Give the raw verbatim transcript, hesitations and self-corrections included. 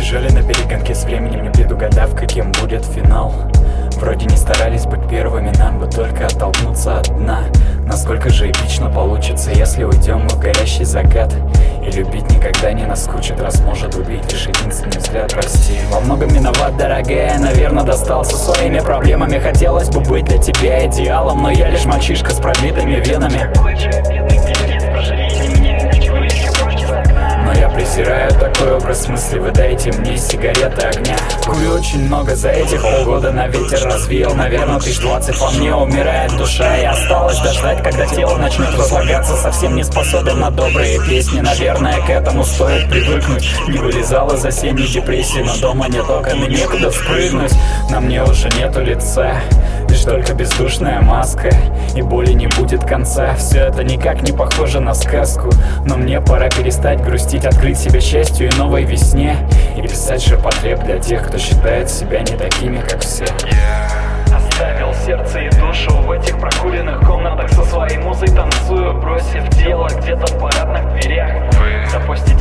бежали на перегонке с временем, не предугадав, каким будет финал. Вроде не старались быть первыми, нам бы только оттолкнуться от дна. Насколько же эпично получится, если уйдем мы в горящий закат. И любить никогда не наскучит, раз может убить лишь единственный взгляд. Прости, во многом виноват, дорогая, наверное, достался своими проблемами. Хотелось бы быть для тебя идеалом, но я лишь мальчишка с пробитыми венами. Но я презираю такой образ мысли, вы дайте мне сигареты огня. Курю очень много, за этих полгода на ветер развеял. Наверное, тысяч двадцать во мне умирает душа. И осталось дождать, когда тело начнет разлагаться. Совсем не способен на добрые песни. Наверное, к этому стоит привыкнуть. Не вылезал из осенней депрессии, но дома нет окон и некуда спрыгнуть. На мне уже нету лица, лишь только бездушная маска. И боли не будет конца. Все это никак не похоже на сказку. Но мне пора перестать грустить, открыть себя счастью и новой весне. И писать ширпотреб для тех, кто считает себя не такими, как все. Оставил сердце и душу в этих прокуренных комнатах. Со своей музой танцую, бросив дело где-то в парадных дверях. Запустить